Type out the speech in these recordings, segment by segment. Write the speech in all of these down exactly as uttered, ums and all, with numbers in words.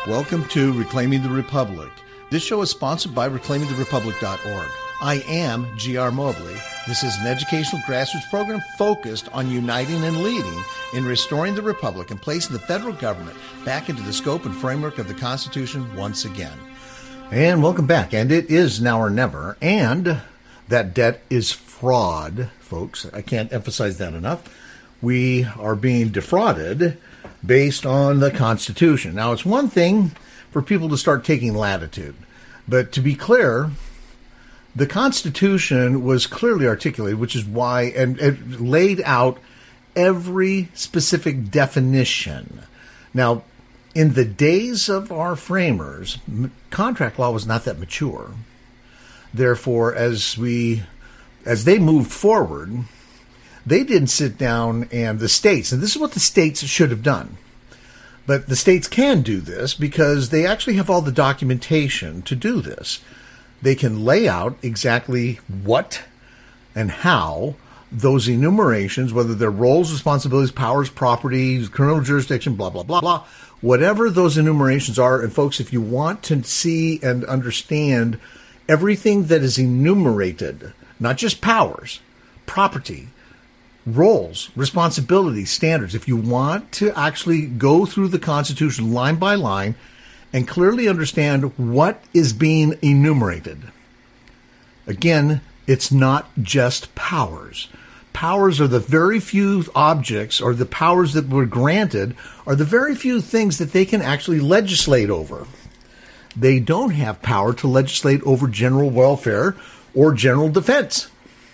Welcome to Reclaiming the Republic. This show is sponsored by reclaiming the republic dot org. I am G R Mobley. This is an educational grassroots program focused on uniting and leading in restoring the republic and placing the federal government back into the scope and framework of the Constitution once again. And welcome back. And it is now or never. And that debt is fraud, folks. I can't emphasize that enough. We are being defrauded based on the Constitution. Now, it's one thing for people to start taking latitude. But to be clear, the Constitution was clearly articulated, which is why, and it laid out every specific definition. Now, in the days of our framers, contract law was not that mature. Therefore, as we, as they moved forward, they didn't sit down and the states, and this is what the states should have done. But the states can do this because they actually have all the documentation to do this. They can lay out exactly what and how those enumerations, whether they're roles, responsibilities, powers, property, criminal jurisdiction, blah, blah, blah, blah, whatever those enumerations are. And folks, if you want to see and understand everything that is enumerated, not just powers, property, roles, responsibilities, standards, if you want to actually go through the Constitution line by line and clearly understand what is being enumerated, again, it's not just powers. Powers are the very few objects, or the powers that were granted are the very few things that they can actually legislate over. They don't have power to legislate over general welfare or general defense.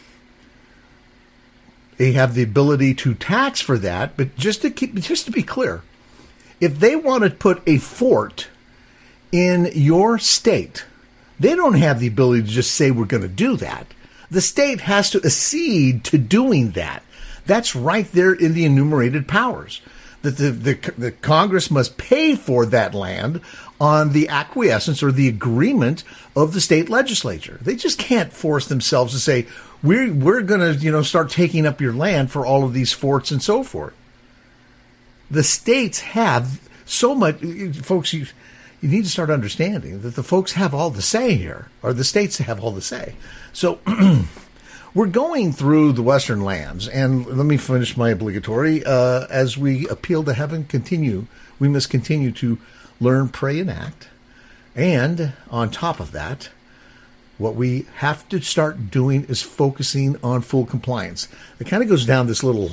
They have the ability to tax for that, but just to keep, just to be clear, if they want to put a fort in your state, they don't have the ability to just say we're going to do that. The state has to accede to doing that. That's right there in the enumerated powers. That the, the, the Congress must pay for that land on the acquiescence or the agreement of the state legislature. They just can't force themselves to say, we're, we're going to, you know, start taking up your land for all of these forts and so forth. The states have so much, folks, you, you need to start understanding that the folks have all the say here, or the states have all the say. So we're going through the Western lands, and let me finish my obligatory. Uh, as we appeal to heaven, continue, we must continue to learn, pray, and act. And on top of that, what we have to start doing is focusing on full compliance. It kind of goes down this little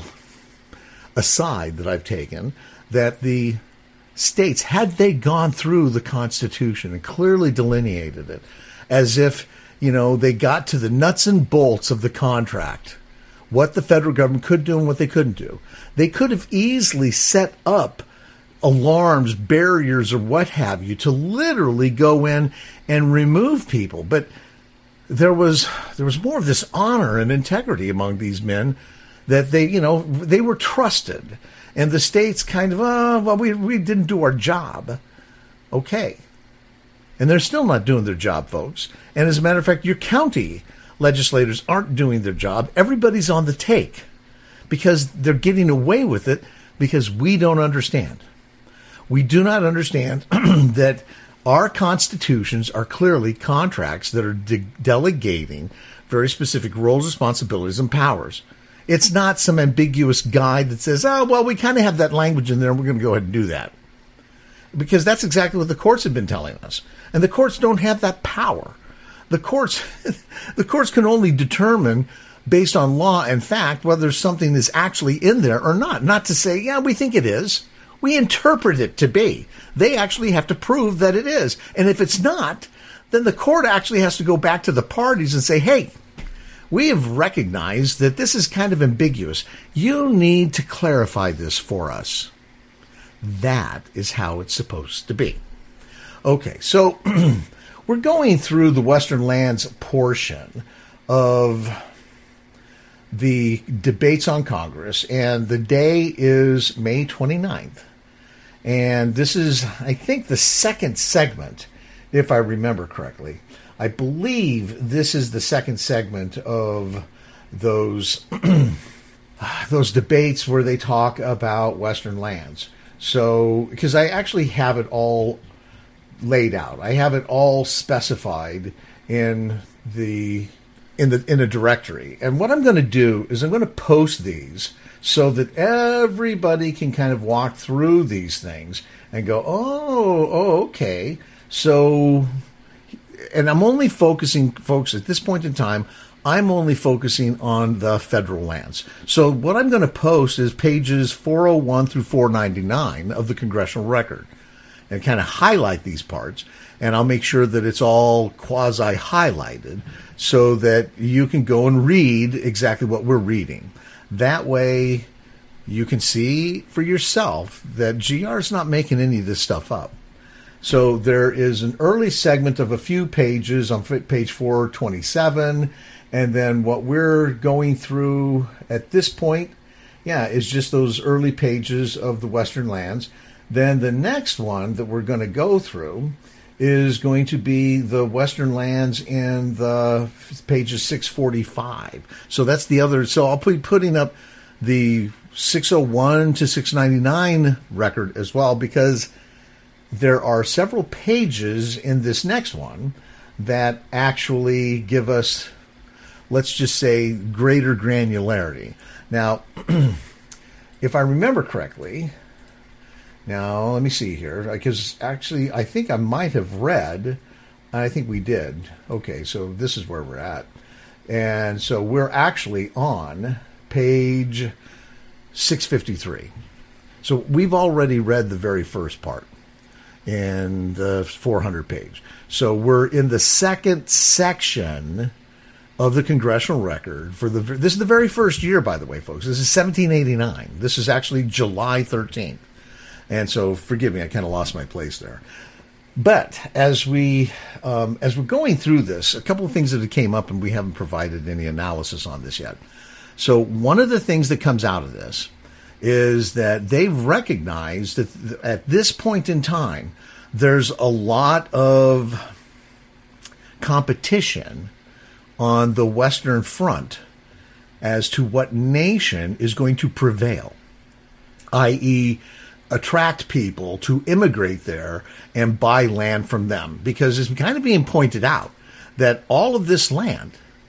aside that I've taken, that the states, had they gone through the Constitution and clearly delineated it, as if, you know, they got to the nuts and bolts of the contract, what the federal government could do and what they couldn't do, they could have easily set up alarms, barriers, or what have you, to literally go in and remove people. But there was there was more of this honor and integrity among these men that they, you know, they were trusted. And the states kind of, oh, well, we, we didn't do our job. Okay. And they're still not doing their job, folks. And as a matter of fact, your county legislators aren't doing their job. Everybody's on the take because they're getting away with it because we don't understand. We do not understand that our constitutions are clearly contracts that are de- delegating very specific roles, responsibilities, and powers. It's not some ambiguous guide that says, oh, well, we kind of have that language in there, and we're going to go ahead and do that. Because that's exactly what the courts have been telling us. And the courts don't have that power. The courts, the courts can only determine, based on law and fact, whether something is actually in there or not. Not to say, yeah, we think it is. We interpret it to be. They actually have to prove that it is. And if it's not, then the court actually has to go back to the parties and say, hey, we have recognized that this is kind of ambiguous. You need to clarify this for us. That is how it's supposed to be. Okay, so we're going through the Western lands portion of the debates on Congress, and the day is May twenty-ninth. And this is, I think, the second segment, if I remember correctly. I believe this is the second segment of those those debates where they talk about Western lands. So, because I actually have it all laid out. I have it all specified in the in the in a directory. And what I'm going to do is I'm going to post these so that everybody can kind of walk through these things and go, oh, oh, okay. So, and I'm only focusing, folks, at this point in time, I'm only focusing on the federal lands. So what I'm going to post is pages four oh one through four ninety-nine of the Congressional Record and kind of highlight these parts. And I'll make sure that it's all quasi-highlighted so that you can go and read exactly what we're reading. That way you can see for yourself that G R is not making any of this stuff up. So there is an early segment of a few pages on page four twenty-seven. And then what we're going through at this point, yeah, is just those early pages of the Western lands. Then the next one that we're going to go through is going to be the Western lands in the pages six forty-five. So that's the other. So I'll be putting up the six oh one to six ninety-nine record as well, because there are several pages in this next one that actually give us, let's just say, greater granularity. Now, if I remember correctly, now let me see here, because actually I think I might have read, I think we did. Okay, so this is where we're at. And so we're actually on page six fifty-three. So we've already read the very first part in the four hundred page. So we're in the second section of the Congressional Record for the, this is the very first year, by the way, folks. This is seventeen eighty-nine. This is actually July thirteenth. And so forgive me, I kind of lost my place there. But as we, um, as we're going through this, a couple of things that came up, and we haven't provided any analysis on this yet. So one of the things that comes out of this is that they've recognized that th- at this point in time, there's a lot of competition on the Western Front as to what nation is going to prevail, that is attract people to immigrate there and buy land from them. Because it's kind of being pointed out that all of this land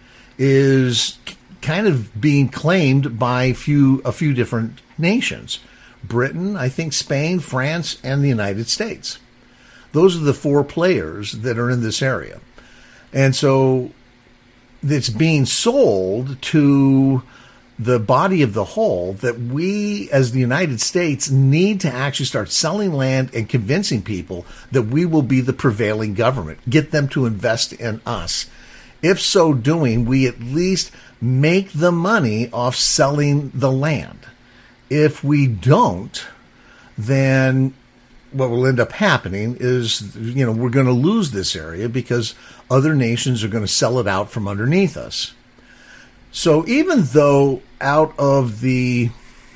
is kind of being claimed by few, a few different nations. Britain, I think Spain, France, and the United States. Those are the four players that are in this area. And so it's being sold to the body of the whole that we, as the United States, need to actually start selling land and convincing people that we will be the prevailing government, get them to invest in us. If so doing, we at least make the money off selling the land. If we don't, then what will end up happening is, you know, we're going to lose this area because other nations are going to sell it out from underneath us. So even though out of the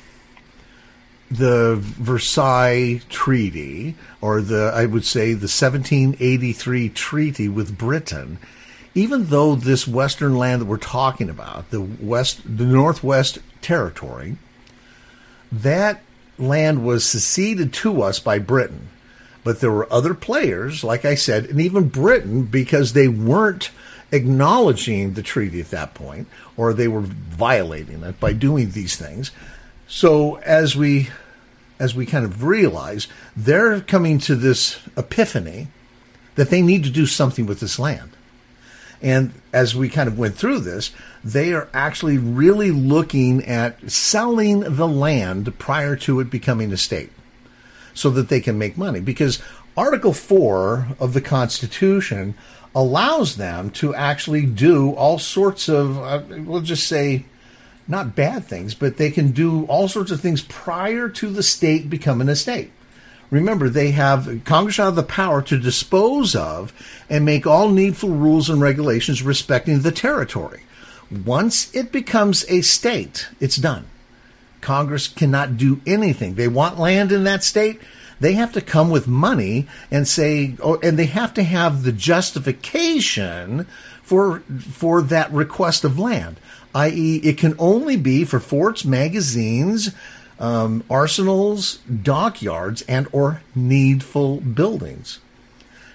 the Versailles Treaty, or the, I would say the seventeen eighty-three treaty with Britain, even though this Western land that we're talking about, the West, the Northwest Territory, that land was ceded to us by Britain. But there were other players, like I said, and even Britain, because they weren't acknowledging the treaty at that point, or they were violating it by doing these things. So as we as we kind of realize, they're coming to this epiphany that they need to do something with this land. And as we kind of went through this, they are actually really looking at selling the land prior to it becoming a state so that they can make money. Because Article four of the Constitution allows them to actually do all sorts of, uh, we'll just say, not bad things, but they can do all sorts of things prior to the state becoming a state. Remember, they have, Congress have the power to dispose of and make all needful rules and regulations respecting the territory. Once it becomes a state, it's done. Congress cannot do anything. They want land in that state. They have to come with money and say, oh, and they have to have the justification for for that request of land, that is, it can only be for forts, magazines, um, arsenals, dockyards, and or needful buildings.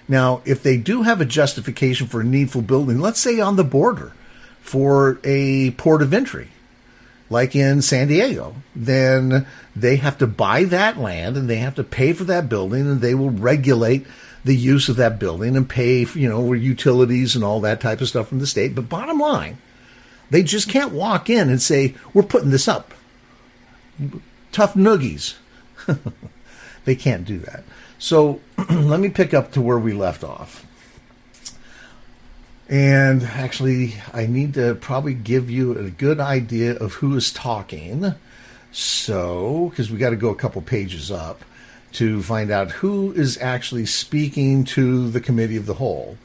Now, if they do have a justification for a needful building, let's say on the border for a port of entry, like in San Diego, then they have to buy that land and they have to pay for that building, and they will regulate the use of that building and pay, you know, utilities and all that type of stuff from the state. But bottom line, they just can't walk in and say, we're putting this up. Tough noogies. They can't do that. So let me pick up to where we left off. And actually, I need to probably give you a good idea of who is talking. So, because we got to go a couple pages up to find out who is actually speaking to the committee of the whole.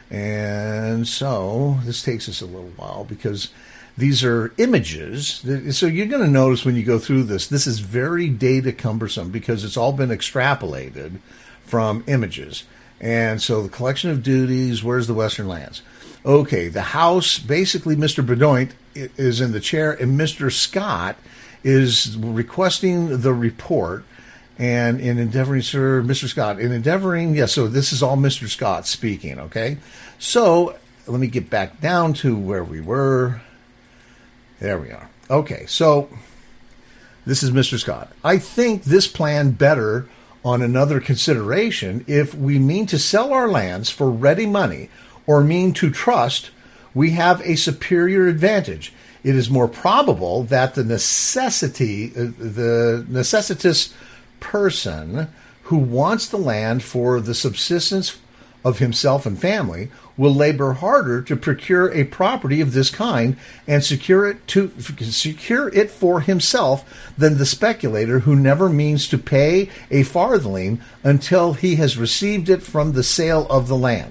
And so this takes us a little while because these are images. So you're going to notice when you go through this, this is very data cumbersome because it's all been extrapolated from images. And so the collection of duties, where's the Western lands? Okay, the House, basically Mister Bedoint is in the chair, and Mister Scott is requesting the report. And in endeavoring, sir, Mister Scott, in endeavoring, yes, so this is all Mister Scott speaking, okay? So let me get back down to where we were. There we are. Okay, so this is Mister Scott. I think this plan better on another consideration if we mean to sell our lands for ready money or mean to trust, we have a superior advantage. It is more probable that the necessity, uh, the necessitous person who wants the land for the subsistence of himself and family will labor harder to procure a property of this kind and secure it to secure it for himself than the speculator who never means to pay a farthing until he has received it from the sale of the land.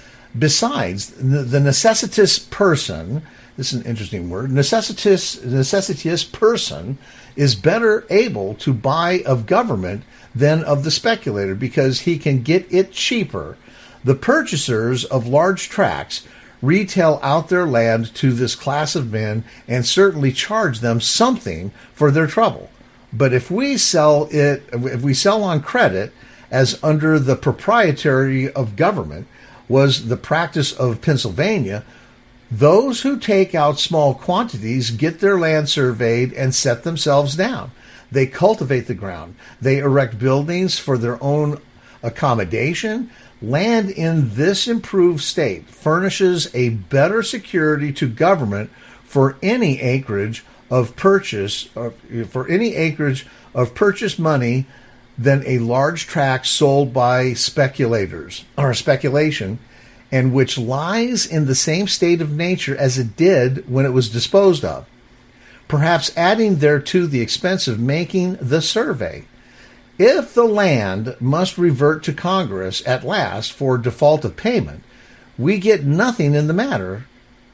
Besides, the necessitous person, this is an interesting word, necessitous, necessitous person is better able to buy of government than of the speculator because he can get it cheaper. The purchasers of large tracts retail out their land to this class of men and certainly charge them something for their trouble. But if we sell it, if we sell on credit, as under the proprietary of government was the practice of Pennsylvania, those who take out small quantities get their land surveyed and set themselves down. They cultivate the ground. They erect buildings for their own accommodation. Land in this improved state furnishes a better security to government for any acreage of purchase, or for any acreage of purchase money than a large tract sold by speculators or speculation, and which lies in the same state of nature as it did when it was disposed of, perhaps adding thereto the expense of making the survey. If the land must revert to Congress at last for default of payment, we get nothing in the matter.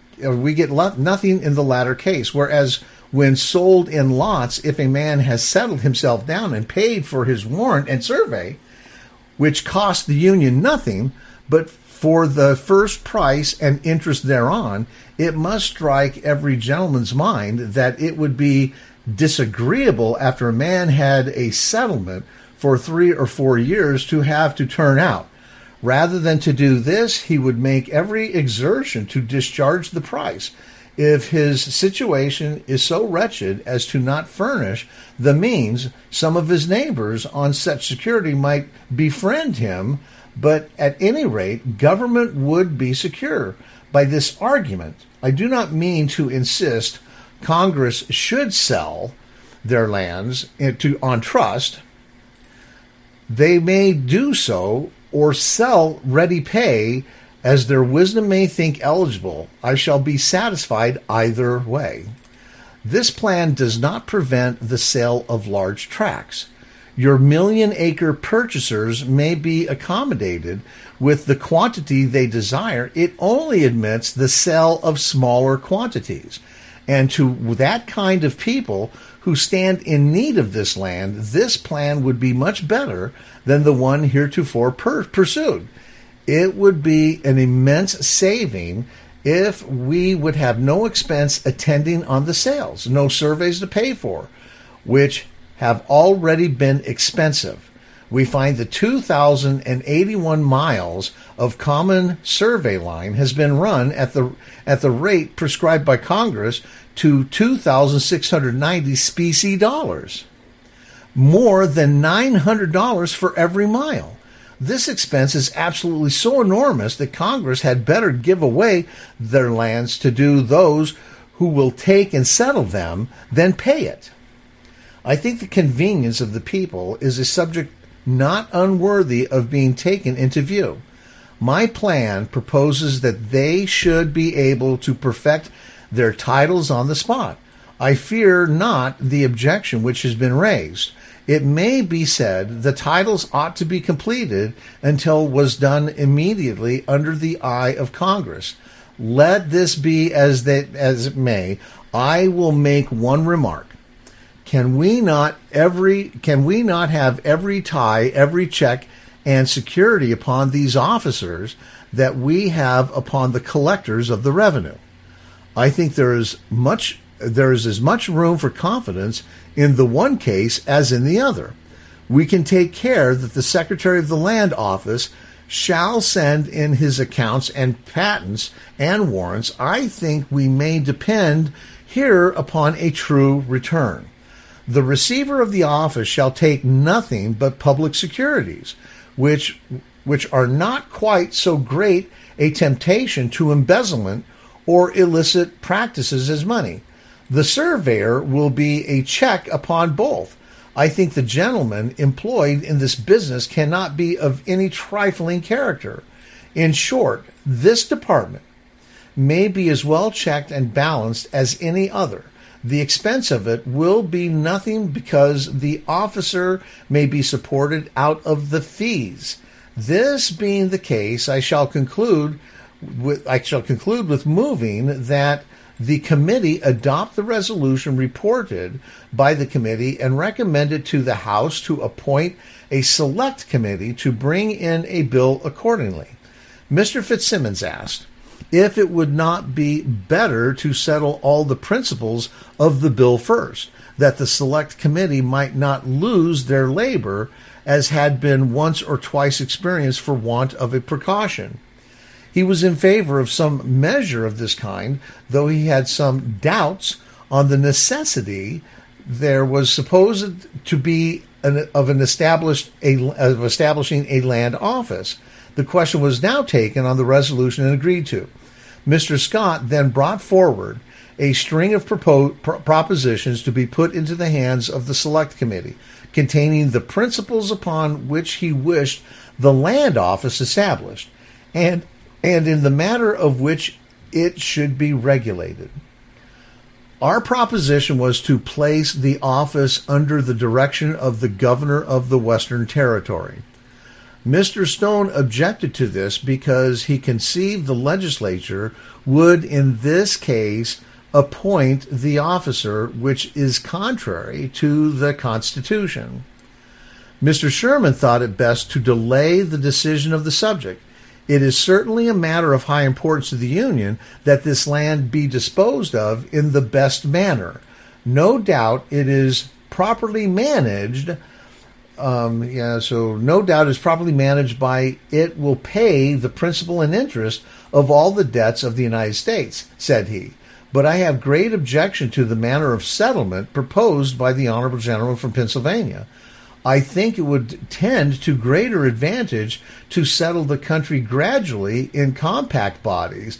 We get lo- nothing in the latter case, whereas when sold in lots, if a man has settled himself down and paid for his warrant and survey, which cost the Union nothing, but for the first price and interest thereon, it must strike every gentleman's mind that it would be disagreeable after a man had a settlement for three or four years to have to turn out. Rather than to do this, he would make every exertion to discharge the price. If his situation is so wretched as to not furnish the means, some of his neighbors on such security might befriend him, but at any rate, government would be secure. By this argument, I do not mean to insist Congress should sell their lands to, on trust. They may do so or sell ready pay as their wisdom may think eligible. I shall be satisfied either way. This plan does not prevent the sale of large tracts. Your million-acre purchasers may be accommodated with the quantity they desire. It only admits the sale of smaller quantities. And to that kind of people who stand in need of this land, this plan would be much better than the one heretofore per- pursued. It would be an immense saving if we would have no expense attending on the sales, no surveys to pay for, which have already been expensive. we find the two thousand eighty-one miles of common survey line has been run at the at the rate prescribed by Congress to two thousand six hundred ninety specie dollars, more than nine hundred dollars for every mile. This expense is absolutely so enormous that Congress had better give away their lands to do those who will take and settle them than pay it. I think the convenience of the people is a subject not unworthy of being taken into view. My plan proposes that they should be able to perfect their titles on the spot. I fear not the objection which has been raised. It may be said the titles ought to be completed until was done immediately under the eye of Congress. Let this be as that as it may, I will make one remark. Can we not every can we not have every tie, every check, and security upon these officers that we have upon the collectors of the revenue? I think there is much there is as much room for confidence in the one case as in the other. We can take care that the Secretary of the Land Office shall send in his accounts and patents and warrants. I think we may depend here upon a true return. The receiver of the office shall take nothing but public securities, which which are not quite so great a temptation to embezzlement or illicit practices as money. The surveyor will be a check upon both. I think the gentleman employed in this business cannot be of any trifling character. In short, this department may be as well checked and balanced as any other. The expense of it will be nothing because the officer may be supported out of the fees. This being the case, I shall conclude with, I shall conclude with moving that the committee adopt the resolution reported by the committee and recommend it to the House to appoint a select committee to bring in a bill accordingly. Mister Fitzsimmons asked if it would not be better to settle all the principles of the bill first, that the select committee might not lose their labor as had been once or twice experienced for want of a precaution. He was in favor of some measure of this kind, though he had some doubts on the necessity there was supposed to be an, of an established a, of establishing a land office. The question was now taken on the resolution and agreed to. Mister Scott then brought forward a string of propo- pro- propositions to be put into the hands of the Select Committee, containing the principles upon which he wished the land office established, and and in the matter of which it should be regulated. Our proposition was to place the office under the direction of the governor of the Western Territory. Mister Stone objected to this because he conceived the legislature would, in this case, appoint the officer, which is contrary to the Constitution. Mister Sherman thought it best to delay the decision of the subject. It is certainly a matter of high importance to the Union that this land be disposed of in the best manner. No doubt it is properly managed. Um, yeah, so no doubt is properly managed by it will pay the principal and interest of all the debts of the United States, said he. But I have great objection to the manner of settlement proposed by the honorable gentleman from Pennsylvania. I think it would tend to greater advantage to settle the country gradually in compact bodies,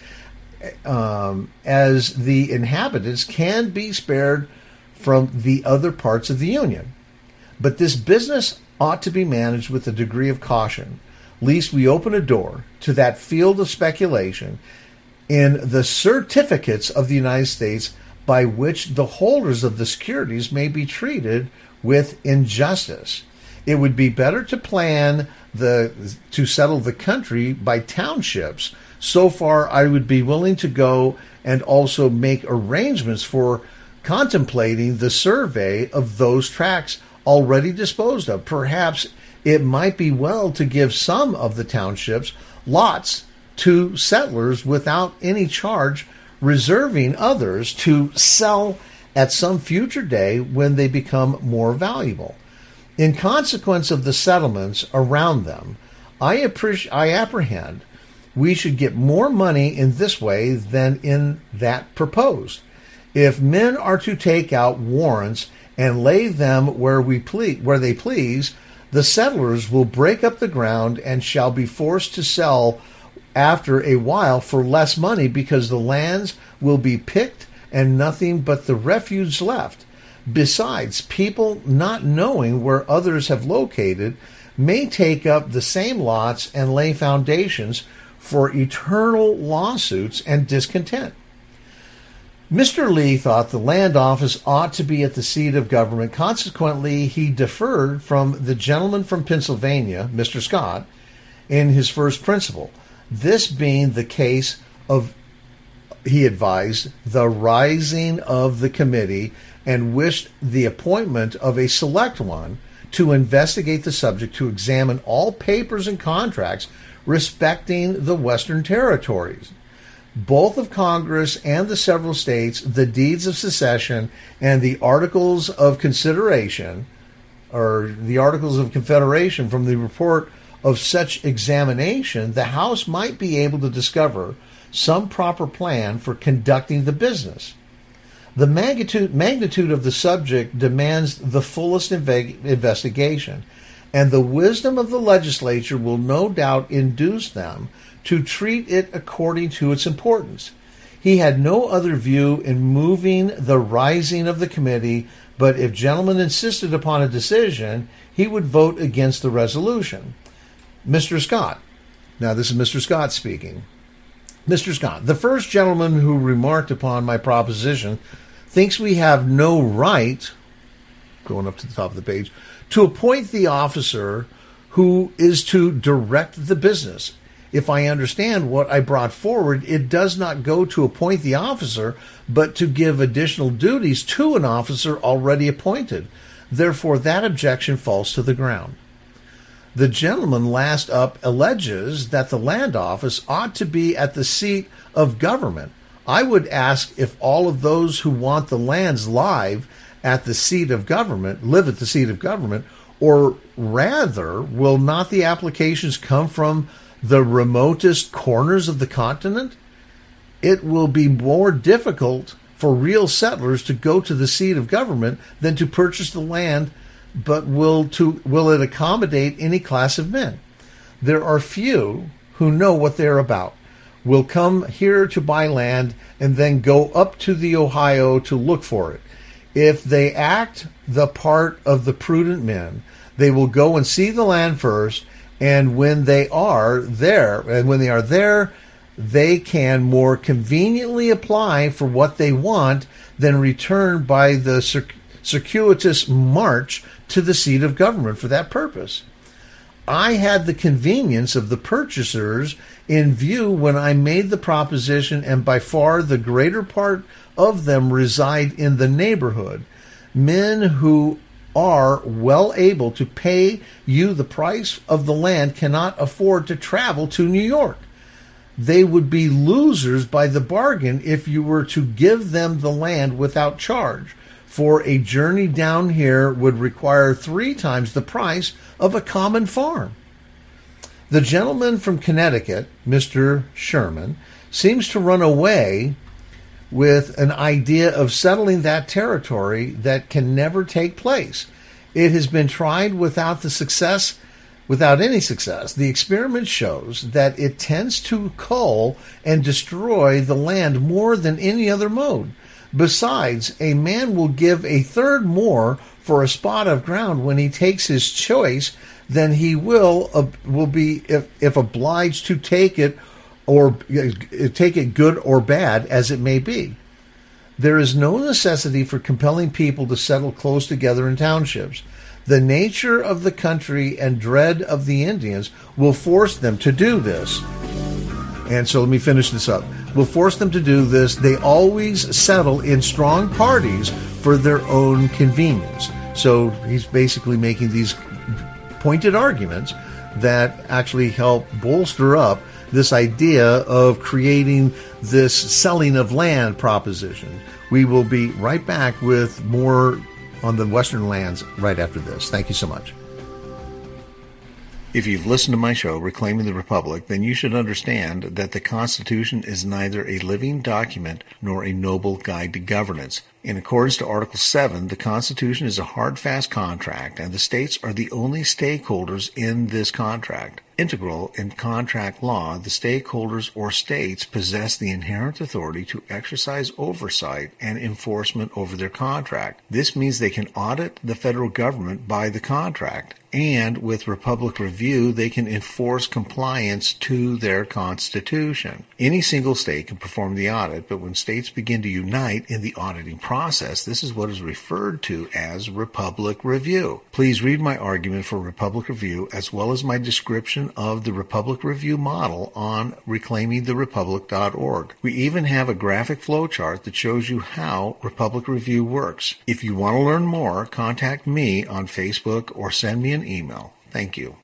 um, as the inhabitants can be spared from the other parts of the Union. But this business ought to be managed with a degree of caution, lest we open a door to that field of speculation in the certificates of the United States by which the holders of the securities may be treated with injustice. It would be better to plan the to settle the country by townships. So far, I would be willing to go and also make arrangements for contemplating the survey of those tracts already disposed of. Perhaps it might be well to give some of the townships lots to settlers without any charge, reserving others to sell at some future day when they become more valuable. In consequence of the settlements around them, I, appreci- I apprehend we should get more money in this way than in that proposed. If men are to take out warrants and lay them where we ple- where they please, the settlers will break up the ground and shall be forced to sell after a while for less money, because the lands will be picked and nothing but the refuse left. Besides, people not knowing where others have located may take up the same lots and lay foundations for eternal lawsuits and discontent. Mister Lee thought the land office ought to be at the seat of government. Consequently, he deferred from the gentleman from Pennsylvania, Mister Scott, in his first principle. This being the case of, he advised, the rising of the committee, and wished the appointment of a select one to investigate the subject, to examine all papers and contracts respecting the Western territories, both of Congress and the several states, the deeds of secession and the articles of consideration, or the articles of confederation. From the report of such examination, the House might be able to discover some proper plan for conducting the business. The magnitude, magnitude of the subject demands the fullest inve- investigation, and the wisdom of the legislature will no doubt induce them to treat it according to its importance. He had no other view in moving the rising of the committee, but if gentlemen insisted upon a decision, he would vote against the resolution. Mister Scott. Now, this is Mister Scott speaking. Mister Scott, the first gentleman who remarked upon my proposition thinks we have no right, going up to the top of the page, to appoint the officer who is to direct the business. If I understand what I brought forward, it does not go to appoint the officer, but to give additional duties to an officer already appointed. Therefore, that objection falls to the ground. The gentleman last up alleges that the land office ought to be at the seat of government. I would ask if all of those who want the lands live at the seat of government live at the seat of government, or rather, will not the applications come from the remotest corners of the continent? It will be more difficult for real settlers to go to the seat of government than to purchase the land, but will to will it accommodate any class of men? There are few who know what they're about, will come here to buy land and then go up to the Ohio to look for it. If they act the part of the prudent men, they will go and see the land first, and when they are there, and when they are there, they can more conveniently apply for what they want than return by the circ- circuitous march to the seat of government for that purpose. I had the convenience of the purchasers in view when I made the proposition, and by far the greater part of them reside in the neighborhood. Men who are well able to pay you the price of the land cannot afford to travel to New York. They would be losers by the bargain if you were to give them the land without charge, for a journey down here would require three times the price of a common farm. The gentleman from Connecticut, Mister Sherman, seems to run away with an idea of settling that territory that can never take place. It has been tried without the success, without any success. The experiment shows that it tends to cull and destroy the land more than any other mode. Besides, a man will give a third more for a spot of ground when he takes his choice than he will uh, will be if, if obliged to take it, or uh, take it good or bad as it may be. There is no necessity for compelling people to settle close together in townships. The nature of the country and dread of the Indians will force them to do this. And so let me finish this up. Will force them to do this. They always settle in strong parties for their own convenience. So he's basically making these pointed arguments that actually help bolster up this idea of creating this selling of land proposition. We will be right back with more on the Western lands right after this. Thank you so much. If you've listened to my show, Reclaiming the Republic, then you should understand that the Constitution is neither a living document nor a noble guide to governance. In accordance to Article seven, the Constitution is a hard, fast contract, and the states are the only stakeholders in this contract. Integral in contract law, the stakeholders or states possess the inherent authority to exercise oversight and enforcement over their contract. This means they can audit the federal government by the contract, and with Republic Review, they can enforce compliance to their Constitution. Any single state can perform the audit, but when states begin to unite in the auditing process, this is what is referred to as Republic Review. Please read my argument for Republic Review as well as my description of the Republic Review model on reclaiming the republic dot org. We even have a graphic flowchart that shows you how Republic Review works. If you want to learn more, contact me on Facebook or send me an email. Thank you.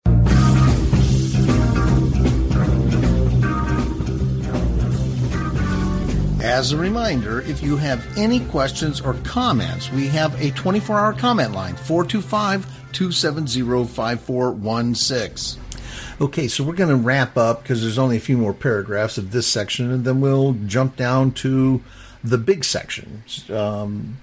As a reminder, if you have any questions or comments, we have a twenty-four hour comment line, four two five, two seven zero, five four one six. Okay, so we're going to wrap up because there's only a few more paragraphs of this section, and then we'll jump down to the big section um,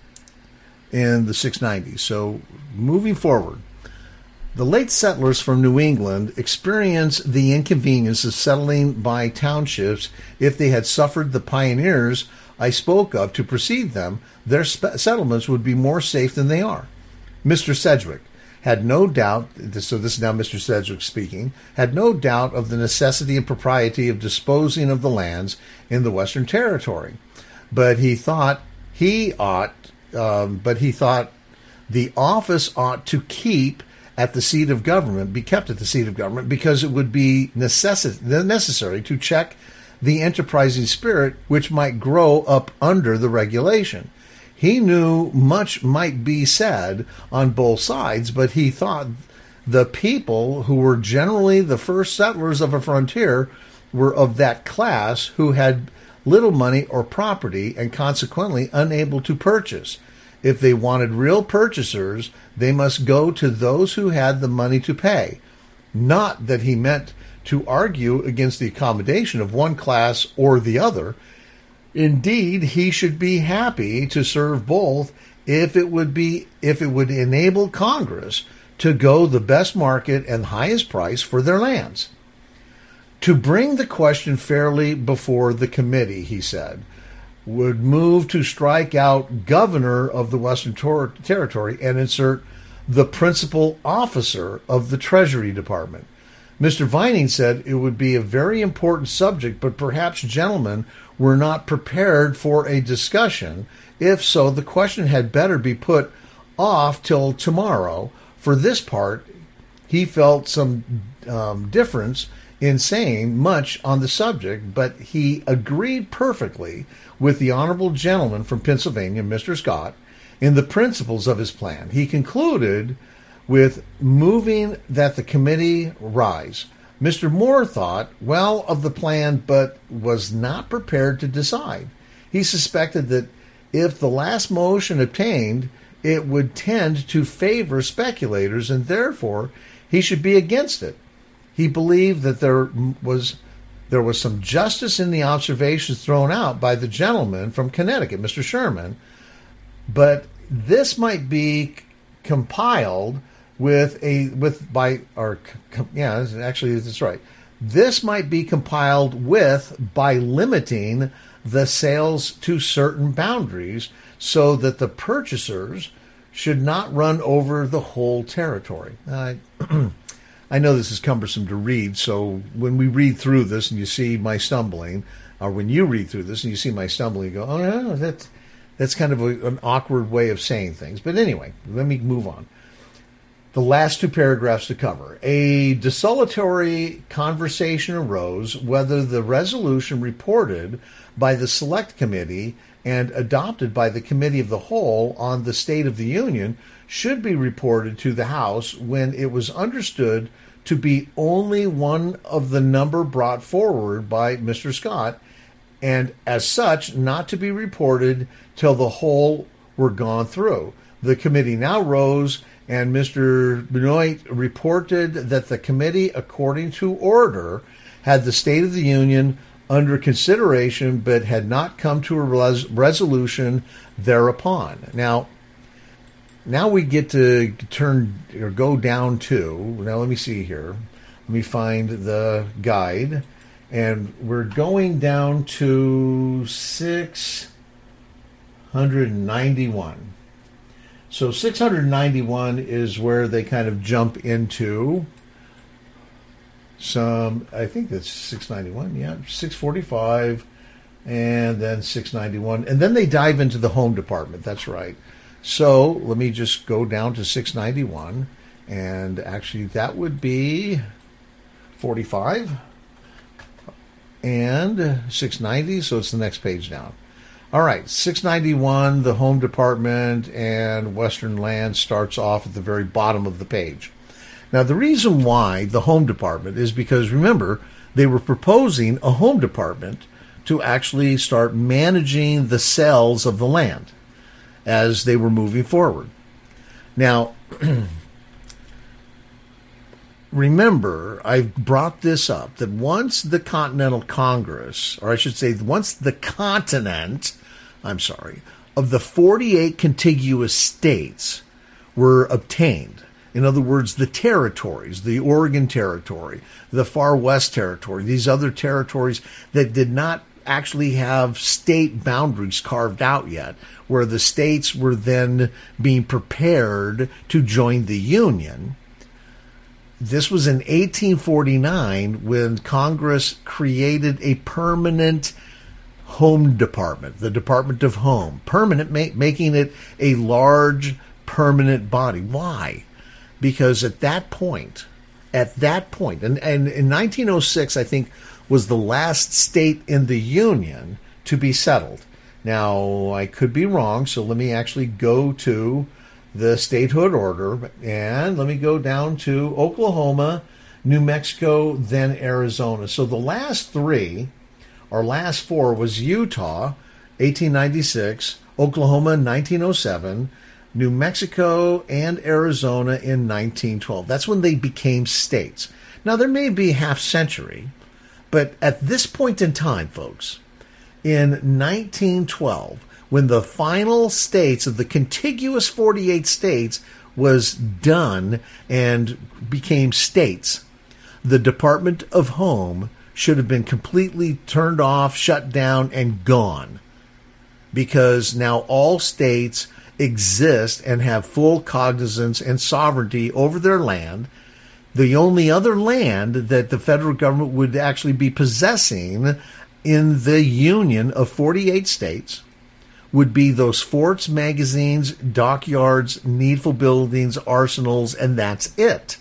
in the six nineties. So moving forward, the late settlers from New England experienced the inconvenience of settling by townships. If they had suffered the pioneers I spoke of to precede them, their spe- settlements would be more safe than they are. Mister Sedgwick had no doubt, so this is now Mister Sedgwick speaking, had no doubt of the necessity and propriety of disposing of the lands in the Western Territory. But he thought he ought, um, but he thought the office ought to keep at the seat of government, be kept at the seat of government, because it would be necess- necessary to check the enterprising spirit which might grow up under the regulation. He knew much might be said on both sides, but he thought the people who were generally the first settlers of a frontier were of that class who had little money or property and consequently unable to purchase. If they wanted real purchasers, they must go to those who had the money to pay. Not that he meant to argue against the accommodation of one class or the other. Indeed, he should be happy to serve both if it would be if it would enable Congress to go the best market and highest price for their lands. To bring the question fairly before the committee, he said, would move to strike out governor of the Western Tor- Territory and insert the principal officer of the Treasury Department. Mister Vining said it would be a very important subject, but perhaps gentlemen were not prepared for a discussion. If so, the question had better be put off till tomorrow. For this part, he felt some um, difference in saying much on the subject, but he agreed perfectly with the honorable gentleman from Pennsylvania, Mister Scott, in the principles of his plan. He concluded with moving that the committee rise. Mister Moore thought well of the plan, but was not prepared to decide. He suspected that if the last motion obtained, it would tend to favor speculators, and therefore he should be against it. He believed that there was there was some justice in the observations thrown out by the gentleman from Connecticut, Mister Sherman, but this might be compiled with a with by or yeah actually that's right. This might be compiled with by limiting the sales to certain boundaries so that the purchasers should not run over the whole territory. Uh, I know this is cumbersome to read, so when we read through this and you see my stumbling, or when you read through this and you see my stumbling, you go, oh, no, that's, that's kind of a, an awkward way of saying things. But anyway, let me move on. The last two paragraphs to cover. A desultory conversation arose whether the resolution reported by the Select Committee and adopted by the Committee of the Whole on the State of the Union should be reported to the House when it was understood to be only one of the number brought forward by Mister Scott, and as such not to be reported till the whole were gone through. The committee now rose, and Mister Benoit reported that the committee, according to order, had the State of the Union under consideration, but had not come to a res- resolution thereupon. Now, now we get to turn or go down to, now let me see here. Let me find the guide. And we're going down to six hundred ninety-one. So six hundred ninety-one is where they kind of jump into some, I think that's six ninety-one, yeah, six forty-five, and then six ninety-one. And then they dive into the Home Department, that's right. So let me just go down to six ninety-one, and actually that would be forty-five, and six ninety, so it's the next page down. All right, six ninety-one, the Home Department and Western Land starts off at the very bottom of the page. Now, the reason why the Home Department is because, remember, they were proposing a Home Department to actually start managing the sales of the land as they were moving forward. Now, remember, I've brought this up, that once the Continental Congress, or I should say, once the continent, I'm sorry, of the forty-eight contiguous states were obtained, in other words, the territories, the Oregon Territory, the Far West Territory, these other territories that did not actually have state boundaries carved out yet, where the states were then being prepared to join the Union. This was in eighteen forty-nine when Congress created a permanent Home Department, the Department of Home. Permanent, ma- making it a large, permanent body. Why? Because at that point, at that point, and, and in nineteen oh six, I think, was the last state in the Union to be settled. Now, I could be wrong, so let me actually go to the statehood order, and let me go down to Oklahoma, New Mexico, then Arizona. So the last three, or last four, was Utah, eighteen ninety-six, Oklahoma, nineteen oh seven, New Mexico, and Arizona in nineteen twelve. That's when they became states. Now, there may be a half century, but at this point in time, folks, in nineteen twelve, when the final states of the contiguous forty-eight states was done and became states, the Department of Home should have been completely turned off, shut down, and gone. Because now all states exist and have full cognizance and sovereignty over their land. The only other land that the federal government would actually be possessing in the union of forty-eight states would be those forts, magazines, dockyards, needful buildings, arsenals, and that's it.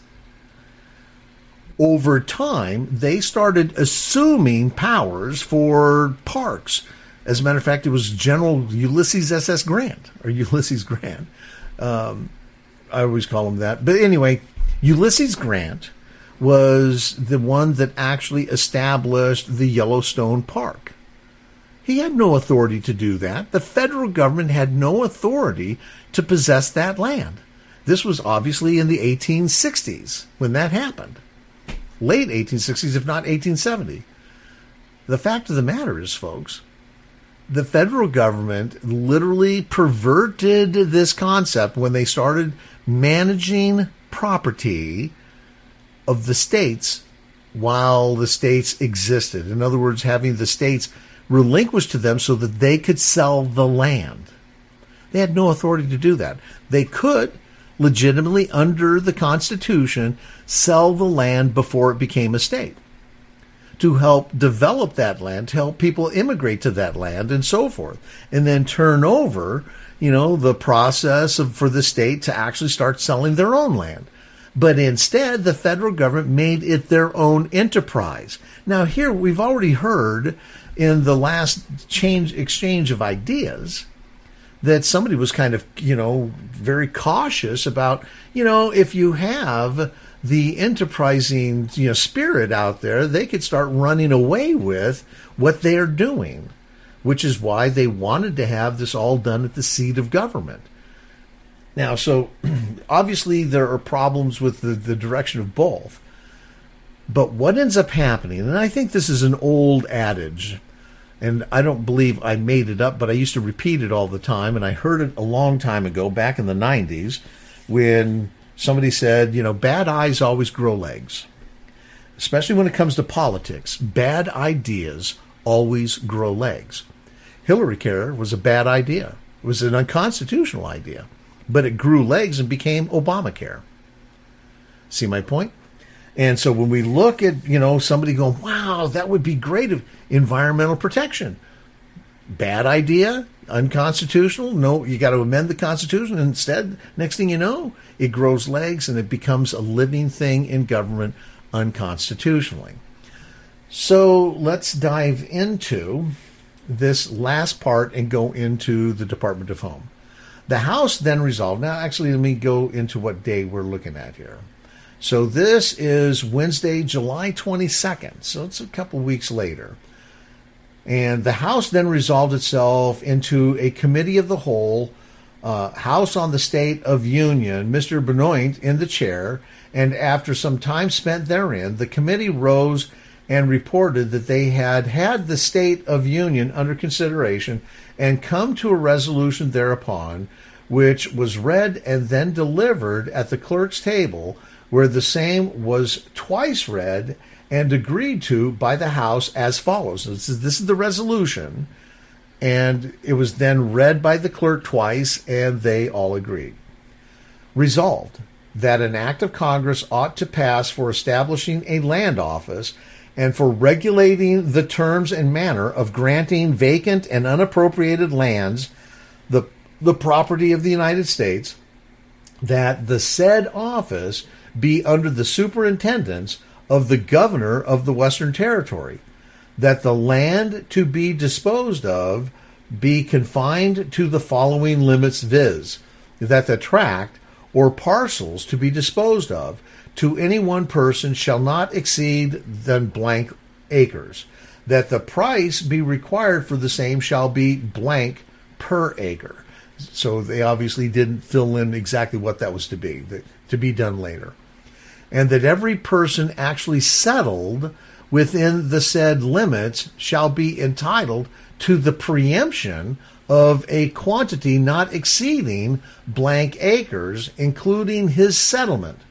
Over time, they started assuming powers for parks. As a matter of fact, it was General Ulysses S S Grant, or Ulysses Grant. Um, I always call him that. But anyway, Ulysses Grant was the one that actually established the Yellowstone Park. He had no authority to do that. The federal government had no authority to possess that land. This was obviously in the eighteen sixties when that happened. Late eighteen sixties, if not eighteen seventy. The fact of the matter is, folks, the federal government literally perverted this concept when they started managing property of the states while the states existed. In other words, having the states relinquished to them so that they could sell the land. They had no authority to do that. They could legitimately, under the Constitution, sell the land before it became a state, to help develop that land, to help people immigrate to that land, and so forth, and then turn over, you know, the process of, for the state to actually start selling their own land. But instead, the federal government made it their own enterprise. Now, here we've already heard in the last change exchange of ideas that somebody was kind of, you know, very cautious about, you know, if you have the enterprising, you know, spirit out there, they could start running away with what they're doing, which is why they wanted to have this all done at the seat of government. Now, so obviously there are problems with the, the direction of both. But what ends up happening, and I think this is an old adage, and I don't believe I made it up, but I used to repeat it all the time, and I heard it a long time ago, back in the nineties, when somebody said, you know, bad eyes always grow legs. Especially when it comes to politics, bad ideas always grow legs. Hillary Care was a bad idea. It was an unconstitutional idea, but it grew legs and became Obamacare. See my point? And so when we look at, you know, somebody going, wow, that would be great, if environmental protection. Bad idea, unconstitutional. No, you got to amend the Constitution. Instead, next thing you know, it grows legs and it becomes a living thing in government unconstitutionally. So let's dive into this last part and go into the Department of Home. The House then resolved. Now, actually, let me go into what day we're looking at here. So this is Wednesday, July twenty-second. So it's a couple weeks later. And the House then resolved itself into a committee of the whole, uh, House on the State of Union, Mister Benoit in the chair. And after some time spent therein, the committee rose and reported that they had had the State of Union under consideration and come to a resolution thereupon, which was read and then delivered at the clerk's table, where the same was twice read and agreed to by the House as follows. This is, this is the resolution, and it was then read by the clerk twice, and they all agreed. Resolved that an act of Congress ought to pass for establishing a land office and for regulating the terms and manner of granting vacant and unappropriated lands, the, the property of the United States, that the said office be under the superintendence of the governor of the Western Territory, that the land to be disposed of be confined to the following limits, viz., that the tract or parcels to be disposed of to any one person shall not exceed than blank acres, that the price be required for the same shall be blank per acre. So they obviously didn't fill in exactly what that was to be, to be done later. And that every person actually settled within the said limits shall be entitled to the preemption of a quantity not exceeding blank acres, including his settlement.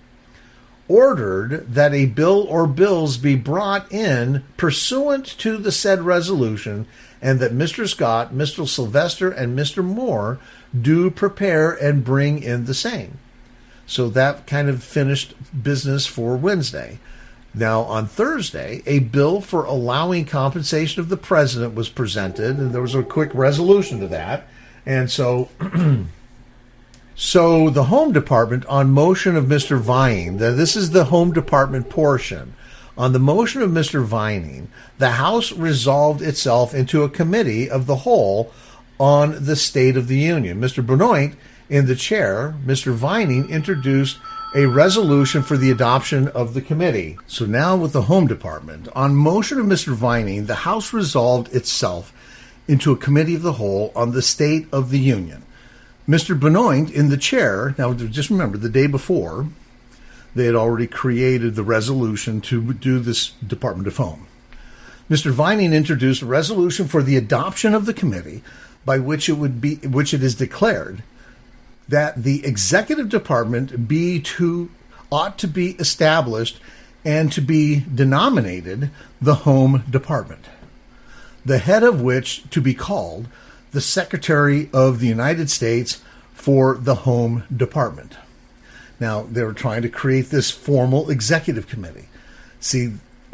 Ordered that a bill or bills be brought in pursuant to the said resolution, and that Mister Scott, Mister Sylvester, and Mister Moore do prepare and bring in the same. So that kind of finished business for Wednesday. Now, on Thursday, a bill for allowing compensation of the president was presented, and there was a quick resolution to that. And so, so the Home Department, on motion of Mister Vining, this is the Home Department portion. On the motion of Mister Vining, the House resolved itself into a committee of the whole on the State of the Union. Mister Benoit, in the chair, Mister Vining introduced a resolution for the adoption of the committee. So now with the Home Department, on motion of Mister Vining, the House resolved itself into a committee of the whole on the State of the Union. Mister Benoit in the chair, now just remember, the day before, they had already created the resolution to do this Department of Home. Mister Vining introduced a resolution for the adoption of the committee by which it would be, which it is declared that the executive department be to ought to be established and to be denominated the Home Department, the head of which to be called the Secretary of the United States for the Home Department. Now, they were trying to create this formal executive committee. See,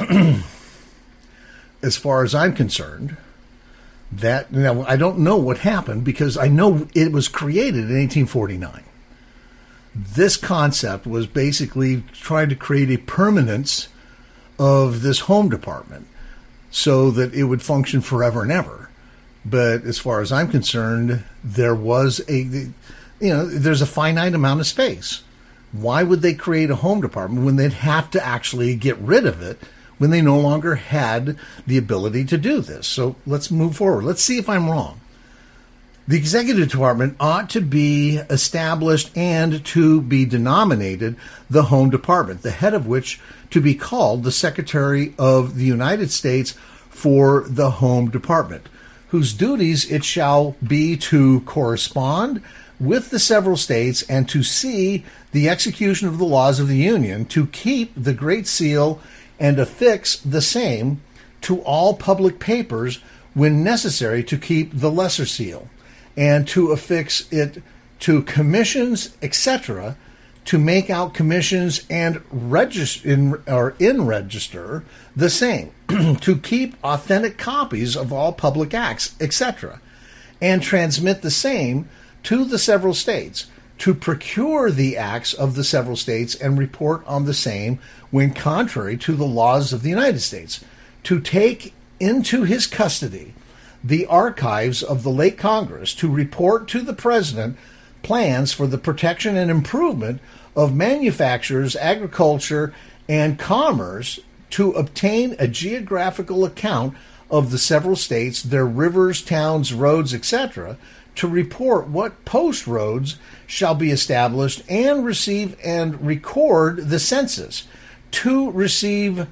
as far as I'm concerned, that now I don't know what happened because I know it was created in eighteen forty-nine. This concept was basically trying to create a permanence of this Home Department so that it would function forever and ever. But as far as I'm concerned, there was a, you know, there's a finite amount of space. Why would they create a Home Department when they'd have to actually get rid of it when they no longer had the ability to do this? So let's move forward. Let's see if I'm wrong. The executive department ought to be established and to be denominated the Home Department, the head of which to be called the Secretary of the United States for the Home Department, whose duties it shall be to correspond with the several states and to see the execution of the laws of the Union, to keep the Great Seal and affix the same to all public papers when necessary to keep the Lesser Seal, and to affix it to commissions, et cetera, to make out commissions and register in, or in register the same, to keep authentic copies of all public acts, et cetera, and transmit the same to the several states, to procure the acts of the several states and report on the same when contrary to the laws of the United States, to take into his custody the archives of the late Congress, to report to the President plans for the protection and improvement of manufactures, agriculture, and commerce, to obtain a geographical account of the several states, their rivers, towns, roads, et cetera, to report what post roads shall be established, and receive and record the census, to receive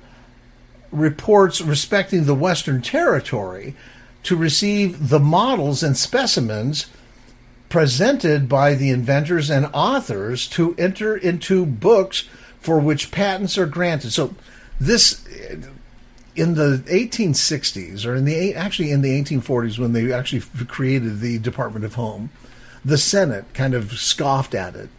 reports respecting the Western Territory, to receive the models and specimens presented by the inventors and authors, to enter into books for which patents are granted. So this, in the eighteen sixties, or in the actually in the eighteen forties, when they actually created the Department of Home, the Senate kind of scoffed at it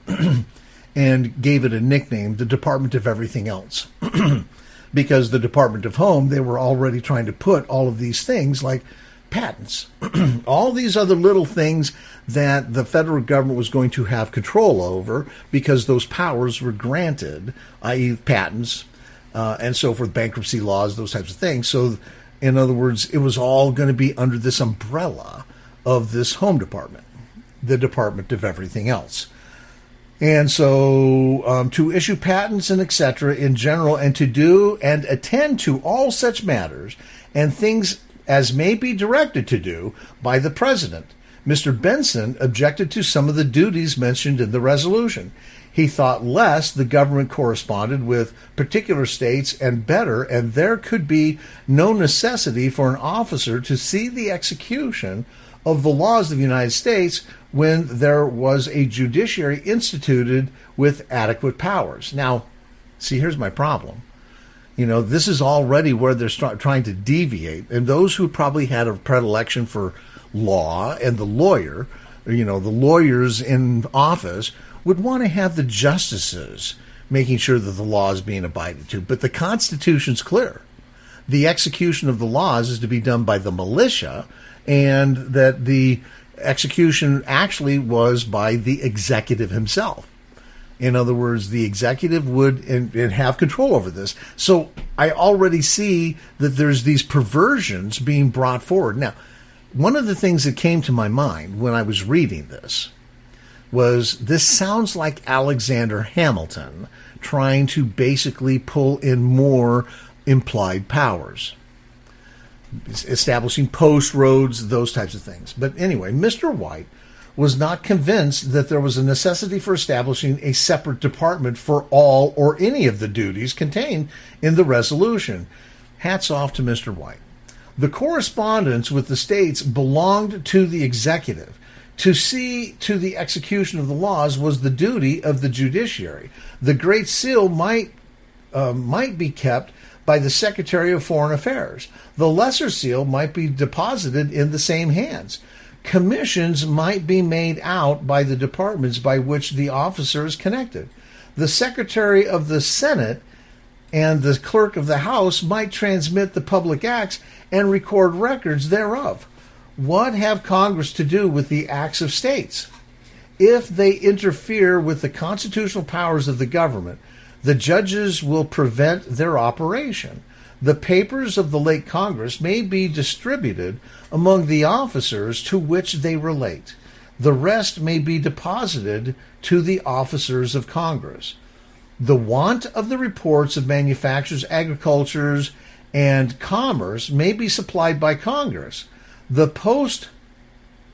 and gave it a nickname, the Department of Everything Else. Because the Department of Home, they were already trying to put all of these things like patents, all these other little things that the federal government was going to have control over because those powers were granted, that is patents, uh, and so forth, bankruptcy laws, those types of things. So, in other words, it was all going to be under this umbrella of this Home Department, the Department of Everything Else. And so um, to issue patents and et cetera in general, and to do and attend to all such matters and things as may be directed to do by the President. Mister Benson objected to some of the duties mentioned in the resolution. He thought less the government corresponded with particular states and better, and there could be no necessity for an officer to see the execution of the laws of the United States when there was a judiciary instituted with adequate powers. Now, see, here's my problem. You know, this is already where they're start, trying to deviate. And those who probably had a predilection for law and the lawyer, you know, the lawyers in office would want to have the justices making sure that the law is being abided to. But the Constitution's clear. The execution of the laws is to be done by the militia, and that the execution actually was by the executive himself. In other words, the executive would and, and have control over this. So I already see that there's these perversions being brought forward. Now, one of the things that came to my mind when I was reading this was this sounds like Alexander Hamilton trying to basically pull in more implied powers, establishing post roads, those types of things. But anyway, Mister White was not convinced that there was a necessity for establishing a separate department for all or any of the duties contained in the resolution. Hats off to Mister White. The correspondence with the states belonged to the executive. To see to the execution of the laws was the duty of the judiciary. The Great Seal might uh, might be kept by the Secretary of Foreign Affairs. The Lesser Seal might be deposited in the same hands. Commissions might be made out by the departments by which the officer is connected. The Secretary of the Senate and the Clerk of the House might transmit the public acts and record records thereof. What have Congress to do with the acts of states? If they interfere with the constitutional powers of the government, the judges will prevent their operation. The papers of the late Congress may be distributed among the officers to which they relate. The rest may be deposited to the officers of Congress. The want of the reports of manufactures, agricultures, and commerce may be supplied by Congress. The post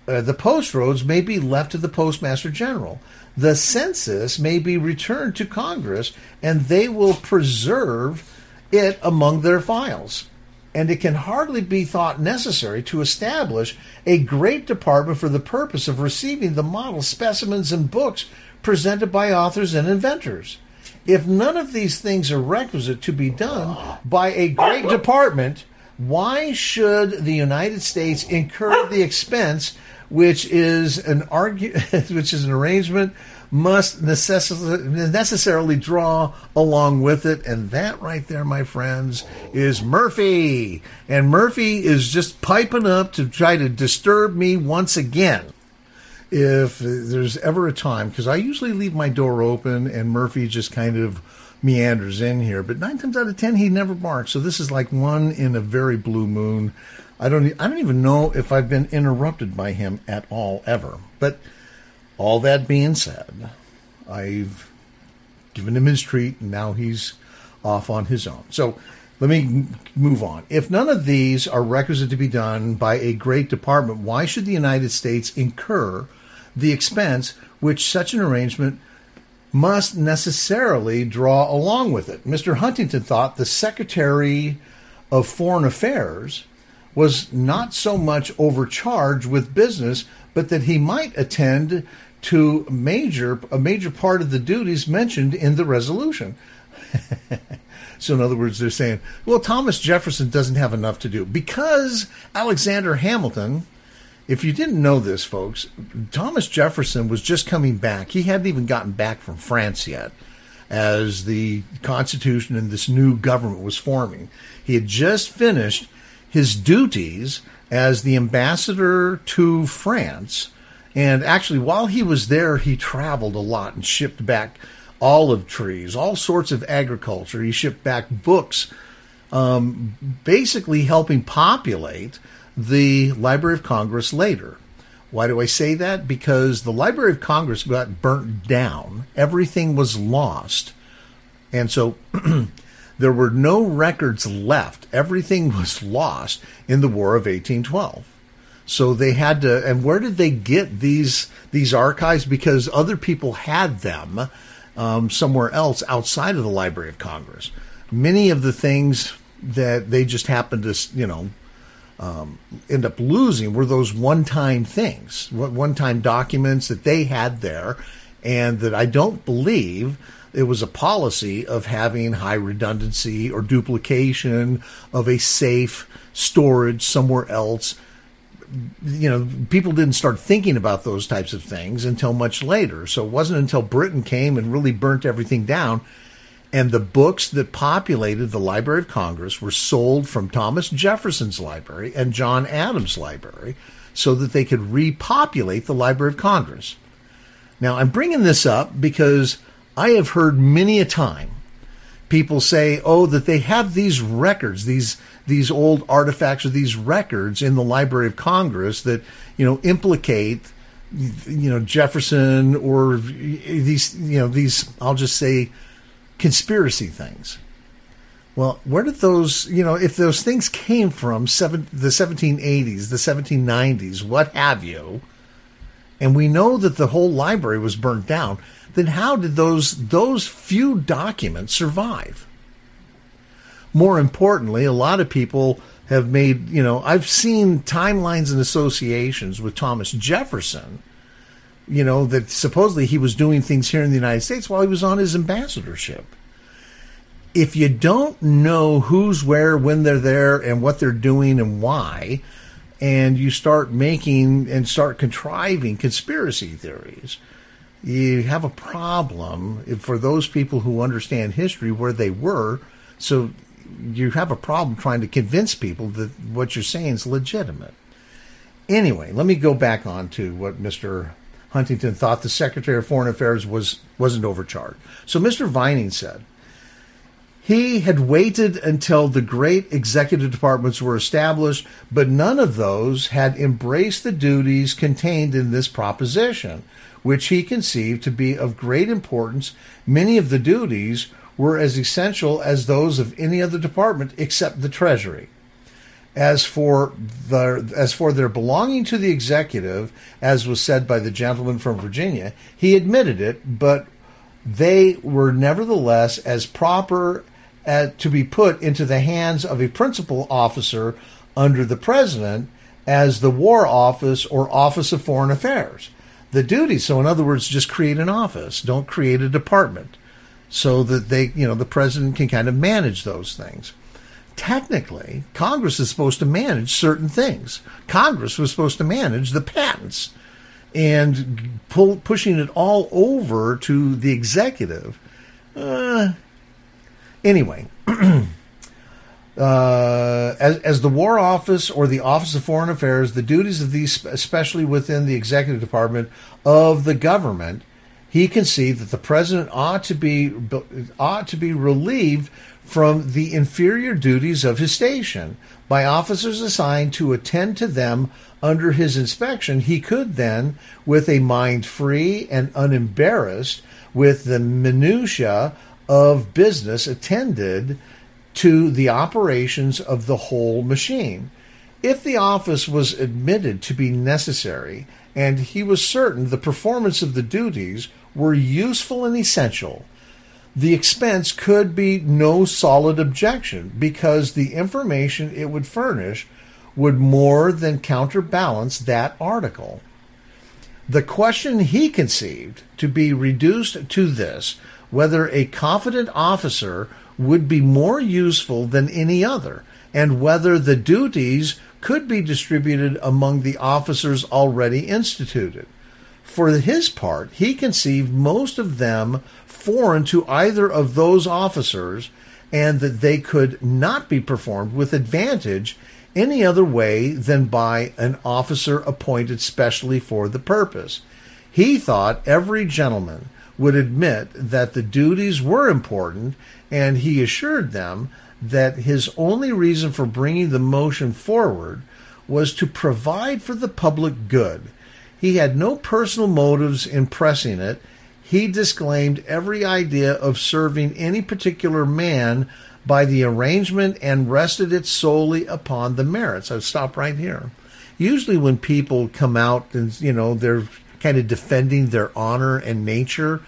uh, the post roads may be left to the Postmaster General. The census may be returned to Congress, and they will preserve it among their files. And it can hardly be thought necessary to establish a great department for the purpose of receiving the model specimens and books presented by authors and inventors. If none of these things are requisite to be done by a great department, why should the United States incur the expense, which is an argu- which is an arrangement must necess- necessarily draw along with it? And that right there, my friends, is Murphy. And Murphy is just piping up to try to disturb me once again. If there's ever a time, because I usually leave my door open and Murphy just kind of meanders in here, but nine times out of ten he never barks. So this is like one in a very blue moon. I don't I don't even know if I've been interrupted by him at all ever. But all that being said, I've given him his treat and now he's off on his own. So let me move on. If none of these are requisite to be done by a great department, why should the United States incur the expense which such an arrangement must necessarily draw along with it? Mister Huntington thought the Secretary of Foreign Affairs was not so much overcharged with business, but that he might attend to major a major part of the duties mentioned in the resolution. So in other words, they're saying, well, Thomas Jefferson doesn't have enough to do because Alexander Hamilton, if you didn't know this, folks, Thomas Jefferson was just coming back. He hadn't even gotten back from France yet as the Constitution and this new government was forming. He had just finished his duties as the ambassador to France. And actually, while he was there, he traveled a lot and shipped back olive trees, all sorts of agriculture. He shipped back books, um, basically helping populate the Library of Congress later. Why do I say that? Because the Library of Congress got burnt down. Everything was lost. And so there were no records left. Everything was lost in the War of eighteen twelve. So they had to, and where did they get these these archives? Because other people had them um, somewhere else outside of the Library of Congress. Many of the things that they just happened to, you know, um, end up losing were those one-time things, one-time documents that they had there, and that I don't believe it was a policy of having high redundancy or duplication of a safe storage somewhere else. You know, people didn't start thinking about those types of things until much later. So it wasn't until Britain came and really burnt everything down, and the books that populated the Library of Congress were sold from Thomas Jefferson's library and John Adams' library so that they could repopulate the Library of Congress. Now, I'm bringing this up because I have heard many a time people say, oh, that they have these records, these these old artifacts or these records in the Library of Congress that, you know, implicate, you know, Jefferson or these, you know, these, I'll just say, conspiracy things. Well, where did those, you know, if those things came from seven, the seventeen eighties, the seventeen nineties, what have you, and we know that the whole library was burnt down, then how did those those few documents survive? More importantly, a lot of people have made, you know, I've seen timelines and associations with Thomas Jefferson, you know, that supposedly he was doing things here in the United States while he was on his ambassadorship. If you don't know who's where, when they're there, and what they're doing and why, and you start making and start contriving conspiracy theories, you have a problem for those people who understand history where they were. So you have a problem trying to convince people that what you're saying is legitimate. Anyway, let me go back on to what Mister Huntington thought the Secretary of Foreign Affairs was, wasn't overcharged. So Mister Vining said, he had waited until the great executive departments were established, but none of those had embraced the duties contained in this proposition, which he conceived to be of great importance. Many of the duties were as essential as those of any other department except the Treasury. As for the as for their belonging to the executive, as was said by the gentleman from Virginia, he admitted it, but they were nevertheless as proper as to be put into the hands of a principal officer under the president as the War Office or Office of Foreign Affairs. The duties, so in other words, just create an office, don't create a department, so that they, you know, the president can kind of manage those things. Technically, Congress is supposed to manage certain things. Congress was supposed to manage the patents, and pull, pushing it all over to the executive. Uh, anyway, uh, as, as the War Office or the Office of Foreign Affairs, the duties of these, especially within the executive department of the government, he conceived that the president ought to be ought to be relieved from the inferior duties of his station by officers assigned to attend to them under his inspection. He could then, with a mind free and unembarrassed with the minutiae of business, attended to the operations of the whole machine. If the office was admitted to be necessary, and he was certain the performance of the duties were useful and essential, the expense could be no solid objection, because the information it would furnish would more than counterbalance that article. The question he conceived to be reduced to this: whether a confident officer would be more useful than any other, and whether the duties could be distributed among the officers already instituted. For his part, he conceived most of them foreign to either of those officers, and that they could not be performed with advantage any other way than by an officer appointed specially for the purpose. He thought every gentleman would admit that the duties were important, and he assured them that his only reason for bringing the motion forward was to provide for the public good. He had no personal motives in pressing it. He disclaimed every idea of serving any particular man by the arrangement and rested it solely upon the merits. I'll stop right here. Usually when people come out and, you know, they're kind of defending their honor and nature,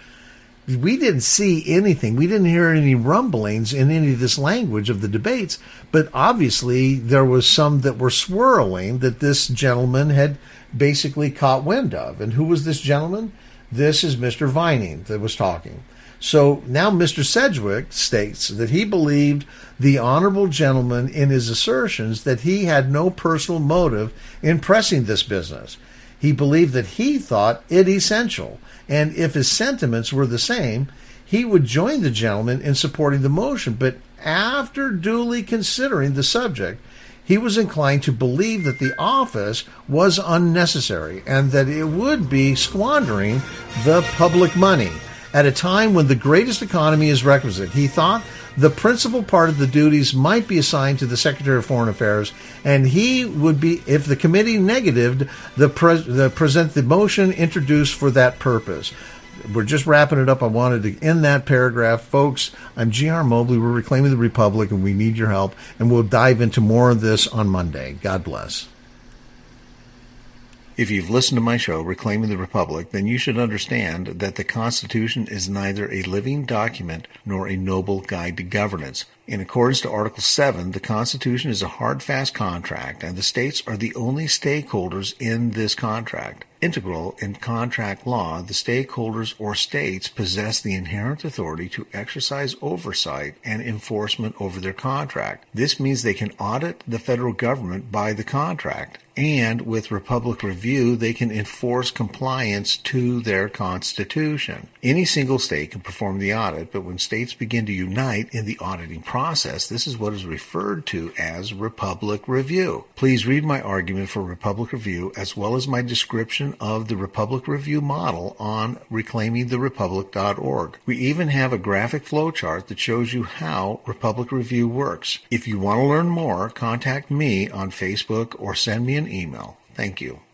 we didn't see anything. We didn't hear any rumblings in any of this language of the debates, but obviously there was some that were swirling that this gentleman had basically caught wind of. And who was this gentleman? This is Mister Vining that was talking. So now Mister Sedgwick states that he believed the honorable gentleman in his assertions that he had no personal motive in pressing this business. He believed that he thought it essential, and if his sentiments were the same, he would join the gentleman in supporting the motion. But after duly considering the subject, he was inclined to believe that the office was unnecessary and that it would be squandering the public money at a time when the greatest economy is requisite. He thought the principal part of the duties might be assigned to the Secretary of Foreign Affairs, and he would be, if the committee negatived the, pres- the present the motion introduced for that purpose. We're just wrapping it up. I wanted to end that paragraph. Folks, I'm G R Mobley. We're Reclaiming the Republic, and we need your help. And we'll dive into more of this on Monday. God bless. If you've listened to my show, Reclaiming the Republic, then you should understand that the Constitution is neither a living document nor a noble guide to governance. In accordance to Article seven, the Constitution is a hard, fast contract, and the states are the only stakeholders in this contract. Integral in contract law, the stakeholders or states possess the inherent authority to exercise oversight and enforcement over their contract. This means they can audit the federal government by the contract, and with Republic Review, they can enforce compliance to their Constitution. Any single state can perform the audit, but when states begin to unite in the auditing process, this is what is referred to as Republic Review. Please read my argument for Republic Review as well as my description of the Republic Review model on reclaiming the republic dot org. We even have a graphic flowchart that shows you how Republic Review works. If you want to learn more, contact me on Facebook or send me an email. Thank you.